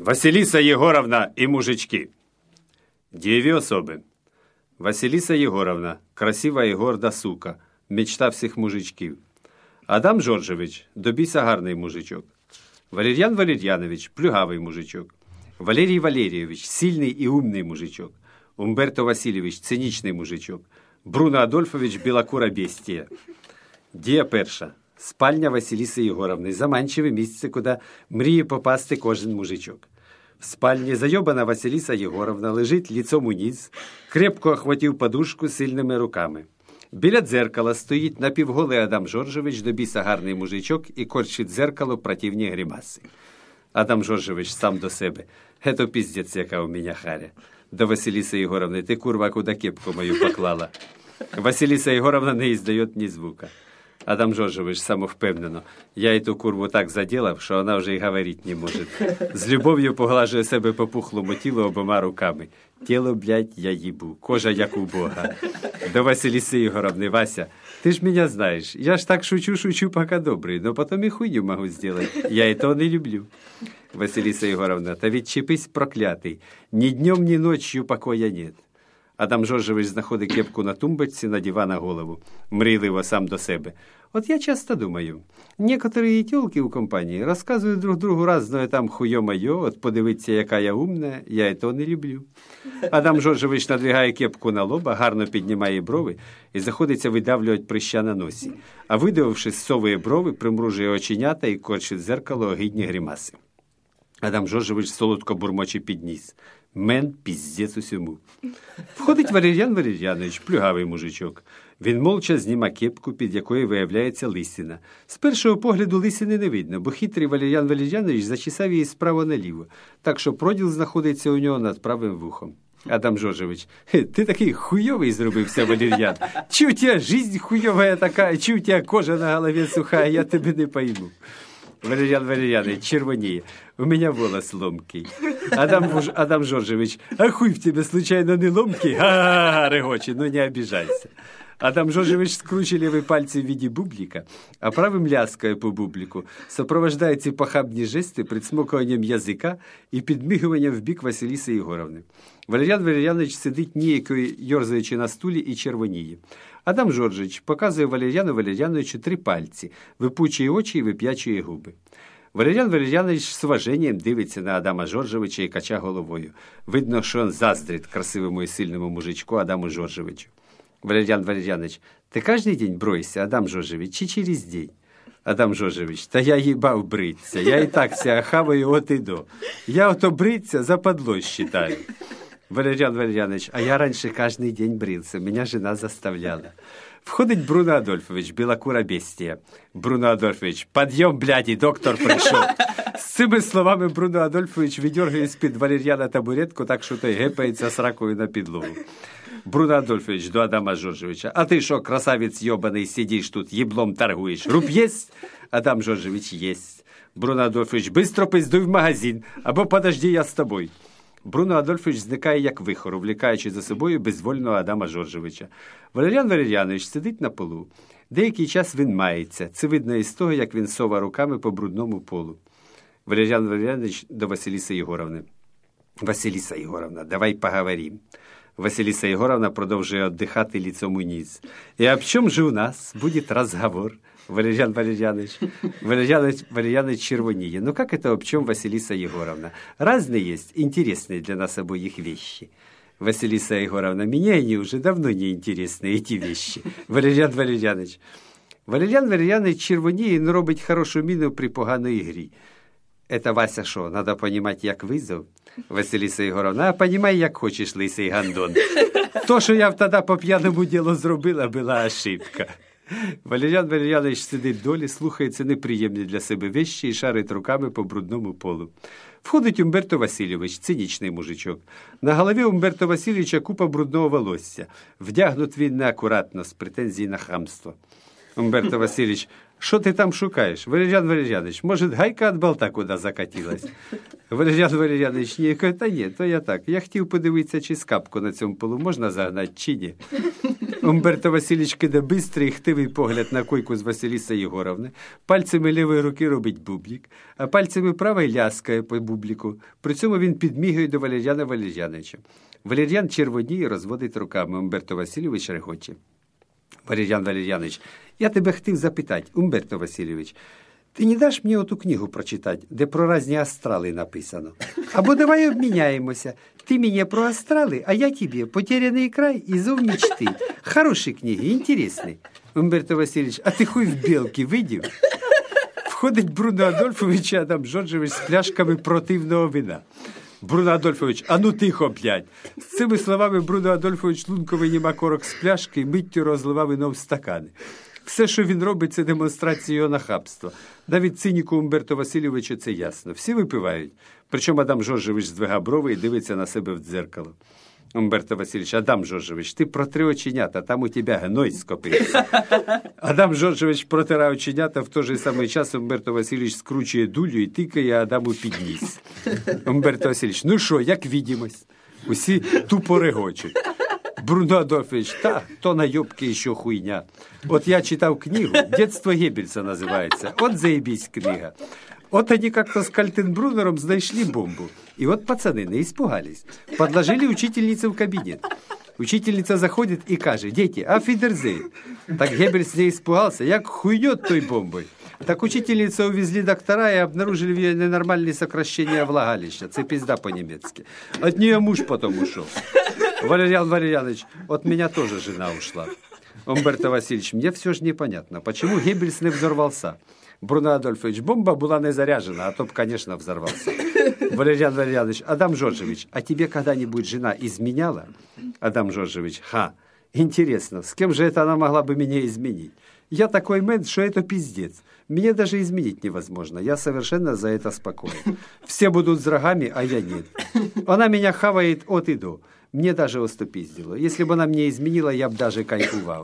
Василиса Егоровна и мужички. Две особы. Василиса Егоровна, красива і горда сука, мечта всіх мужичків. Адам Жоржевич, до біса гарний мужичок. Валер'ян Валер'янович, плюгавий мужичок. Валерій Валерійович, сильний і умний мужичок. Умберто Васильович, цинічний мужичок. Бруно Адольфович, білокура бестія. Дія перша. Спальня Василиси Єгоровни. Заманчиве місце, куди мріє попасти кожен мужичок. В спальні зайобана Василиса Єгоровна лежить лицом униз, крепко охватив подушку сильними руками. Біля дзеркала стоїть напівголий Адам Жоржевич, до біса гарний мужичок, і корчить дзеркало противні гримаси. Адам Жоржевич сам до себе. «Ето піздець, яка у мене харя. До Василиси Єгоровни, ти, курва, куди кепку мою поклала?» Василиса Єгоровна не издає ні звука. Адам Жоржевич самовпевнено. Я эту курву так заделав, що вона вже й говорить не може. З любов'ю поглажує себе по пухлому тілу обома руками. Тіло, блядь, я їбу. Кожа, як у Бога. До Василиси Єгоровни: «Вася, ты ж меня знаешь. Я ж так шучу, пока добрый, но потом и хуйню могу сделать. Я и то не люблю». Василиса Єгоровна: «Та відчепись, проклятий. Ні днем, ні ночью покоя нет». Адам Жоржевич знаходить кепку на тумбочці, надіва на голову. Мрійливо сам до себе. От я часто думаю, некоторые тёлки у компанії розказують друг другу разное там хуйо-майо, от подивиться, яка я умна, я і то не люблю. Адам Жоржевич надвигає кепку на лоба, гарно піднімає брови і заходиться видавлювати прища на носі. А видавивши, зсовує брови, примружує оченята і корчить в дзеркало огидні гримаси. Адам Жоржевич солодко бурмоче підніс. Мен піздець усьому. Входить Валер'ян Валер'янович, плюгавий мужичок. Він молча зніма кепку, під якою виявляється лисина. З першого погляду лисини не видно, бо хитрий Валер'ян Валер'янович зачесав її справа наліво, так що проділ знаходиться у нього над правим вухом. Адам Жоржевич: «Ти такий хуйовий зробився, Валер'ян. Чи у тебе жизнь хуйовая така, чи у тебе кожа на голові суха, я тебе не пойму». Валер'ян Валер'янович червоніє. «У мене волос ломкий». Адам Жоржевич: «А хуй в тебе, случайно, не ломкий?» «Ха-ха-ха!» регоче, ну не обижайся. Адам Жоржевич скручує лівий пальці в виді бублика, а правим ляскає по бублику, сопровождає ці похабні жести присмокуванням язика і підмигуванням в бік Василиси Єгоровни. Валер'ян Валер'янович сидить ніяко, йорзаючи на стулі, і червоніє. Адам Жоржевич показує Валер'яну Валер'яновичу 3 пальці, випучує очі і вип'ячує губи. Валер'ян Валер'янович з уваженням дивиться на Адама Жоржевича і кача головою. Видно, що він заздрить красивому і сильному мужичку Адаму Жоржевичу. Валер'ян Валер'янович: «Ти кожний день броєшся, Адам Жоржевич, чи через день?» Адам Жоржевич: «Та я їбав бриться, я і так ся хаваю от і до. Я ото бриться западло считаю». Валер'ян Валер'янович: «А я раніше кожний день брился, меня жена заставляла». Входить Бруно Адольфович, білокура бестія. Бруно Адольфович: «Подъем, блядь, і доктор прийшов». З цими словами Бруно Адольфович видергає з-під Валер'яна табуретку, так що той гепається сракою на підлогу. Бруно Адольфович до Адама Жоржевича: «А ти що, красавець йобаний, сидиш тут, єблом торгуєш? Руб єсть?» Адам Жоржевич: «Єсть». Бруно Адольфович: «Бистро пиздуй в магазин, або подожди, я з тобою». Бруно Адольфович зникає як вихор, увлікаючи за собою безвольного Адама Жоржевича. Валер'ян Валер'янович сидить на полу. Деякий час він мається. Це видно із того, як він сова руками по брудному полу. Валер'ян Валер'янович до Василиси Єгоровни: «Василиса Єгоровна, давай поговорим». Василиса Єгоровна продовжує віддихати лицом униз. «И об чем же у нас будет разговор?» Валер'ян Валер'янович. Валер'ян Валер'янович червоніє. «Ну как это об чем, Василиса Егоровна? Разные есть интересные для нас обоих вещи». Василиса Егоровна: «Мне они уже давно не интересны, эти вещи». Валер'ян Валер'янович. Валер'ян Валер'янович червоніє, но робить хорошу міну при поганої грі. «Это, Вася, що, надо понимать, як визов?» Василиса Єгоровна: «А понимай, як хочеш, лисий гандон. То, що я тоді по п'яному ділу зробила, була ошибка». Валер'ян Валер'янович сидить долі, слухається неприємні для себе вещі і шарить руками по брудному полу. Входить Умберто Васильович, цинічний мужичок. На голові Умберто Васильовича купа брудного волосся. Вдягнут він неакуратно, з претензій на хамство. Умберто Васильович: «Що ти там шукаєш? Валер'ян Валер'янович, може, гайка від болта куди закатилась?» Валер'ян Валер'янович: «Ні, та ні, то я так. Я хотів подивитися, чи скапку на цьому полу можна загнати, чи ні». Умберто Васильович кидає бистрий хтивий погляд на койку з Василіса Єгоровни, пальцями лівої руки робить бублік, а пальцями правої ляскає по бубліку. При цьому він підмігує до Валер'яна Валер'яновича. Валер'ян червоніє і розводить руками. Умберто Васильович регоче. Валер'ян Валер'янович, я тебе хотів запитати, Умберто Васильович, ти не даш мені оту книгу прочитати, де про різні астрали написано? Або давай обміняємося. Ти мені про астрали, а я тобі «Потеряний край» і «Зов мечти». Хороші книги, інтересні. Умберто Васильович, а ти хуй в білки видів? Входить Бруно Адольфович і Адам Жоржевич з пляшками противного вина. Бруно Адольфович, а ну тихо, блядь. З цими словами Бруно Адольфович лунко вийняв корок з пляшки і миттю розливав вино в стакани. Все, що він робить, це демонстрація його нахабства. Навіть циніку Умберто Васильовичу це ясно. Всі випивають. Причому Адам Жоржевич здвига брови і дивиться на себе в дзеркало. Умберто Васильович, Адам Жоржевич, ти протри оченята, там у тебе гной скопився. Адам Жоржевич протирає оченята, в той же самий час Умберто Васильович скручує дулю і тикає Адаму під ніс. Умберто Васильович, ну що, як відімось? Усі тупо регочуть. Бруно Адольфович, та, то найобки ще хуйня. От я читав книгу, «Детство Геббельса» називається. От заебись книга. Вот они как-то с Кальтенбруннером нашли бомбу. И вот пацаны не испугались. Подложили учительнице в кабинет. Учительница заходит и каже: «Дети, афидерзей». Так Геббельс не испугался, як хуйнет той бомбой. Так учительницу увезли доктора и обнаружили в ее ненормальные сокращения влагалища. Это пизда по-немецки. От нее муж потом ушел. Валерьян Валерьянович, от меня тоже жена ушла. Умберто Васильевич, мне все же непонятно, почему Геббельс не взорвался? Бруно Адольфович, бомба была не заряжена, а то б, конечно, взорвался. Валерьян Валерьянович, Адам Жоржевич, а тебе когда-нибудь жена изменяла? Адам Жоржевич, интересно, с кем же это она могла бы меня изменить? Я такой мент, что это пиздец. Мне даже изменить невозможно. Я совершенно за это спокоен. Все будут с рогами, а я нет. Она меня хавает от и до. Мне даже остопиздило. Если бы она мне изменила, я бы даже кайфувал.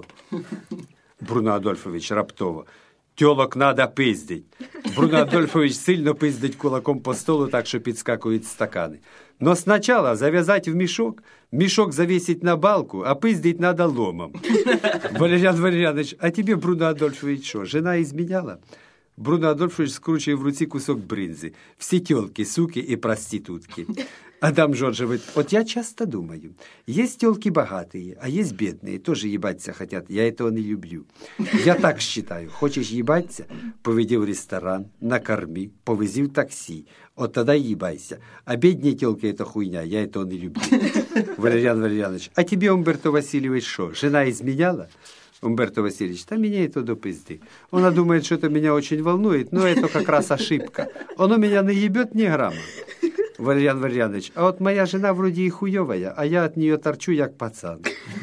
Бруно Адольфович раптово. Тёлок надо пиздить. Бруно Адольфович сильно пиздить кулаком по столу, так что підскакують стаканы. Но сначала завязать в мешок, мешок завесить на балку, а пиздить надо ломом. Валерьян Валерьянович, а тебе, Бруно Адольфович, что, жена изменяла? Бруно Адольфович скручує в руці кусок бринзи. Всі тёлки, суки и проститутки. Адам Жоржевич, вот я часто думаю, есть тёлки богатые, а есть бедные, тоже ебаться хотят, я этого не люблю. Я так считаю, хочешь ебаться, поведи в ресторан, накорми, повези в такси, вот тогда ебайся. А бедные тёлки это хуйня, я этого не люблю. Валерьян Валерьянович, а тебе, Умберто Васильевич, что, жена изменяла? Умберто Васильевич, да меня это до пизды. Она думает, что это меня очень волнует, но это как раз ошибка. Оно меня не ебет ни грамма. Валерьян Валерьянович, а вот моя жена вроде и хуйовая, а я от нее торчу, як пацан.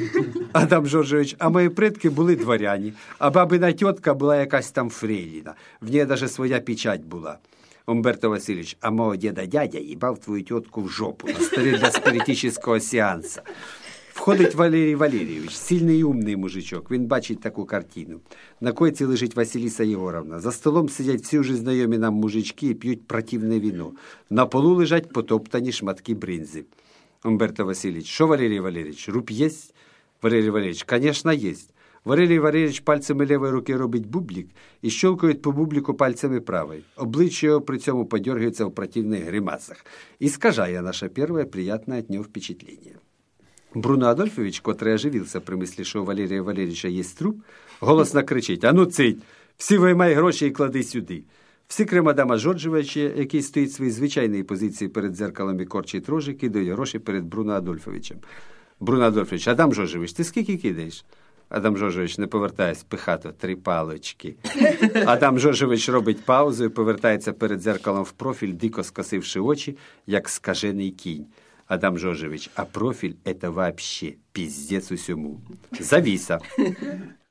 Адам Жоржевич, а мої предки були дворяні, а бабина тітка була якась там фрейліна. В ній даже своя печать була. Умберто Васильевич, а мого дядя їбав твою тітку в жопу на столі для спиритического сеанса. Входить Валерій Валерійович, сильний і умний мужичок. Він бачить таку картину. На койці лежить Василіса Єгоровна. За столом сидять всі вже знайомі нам мужички і п'ють противне вино. На полу лежать потоптані шматки бринзи. Умберто Васильевич, що, Валерій Валерійович, руб єсть? Валерій Валерійович, конечно, єсть. Валерій Валерійович пальцями лівої руки робить бублік і щелкає по бубліку пальцями правої. Обличчя його при цьому подергивается в противних гримасах. Искажая наше первое приятное от него впечатление. Бруно Адольфович, котрий оживився при мислі, що у Валерія Валерійовича є труп, голосно кричить: «А ну цить! Всі виймай гроші і клади сюди!» Всі, крім Адама Жоржевича, який стоїть в своїй звичайній позиції перед дзеркалом і корчить рожі, кидають гроші перед Бруно Адольфовичем. Бруно Адольфович, Адам Жоржевич, ти скільки кидаєш? Адам Жоржевич, не повертаясь, пихато, 3 палочки. Адам Жоржевич робить паузу і повертається перед дзеркалом в профіль, дико скосивши очі, як скажений кінь. Адам Жоржевич, а профиль – это вообще пиздец усему. Зависа.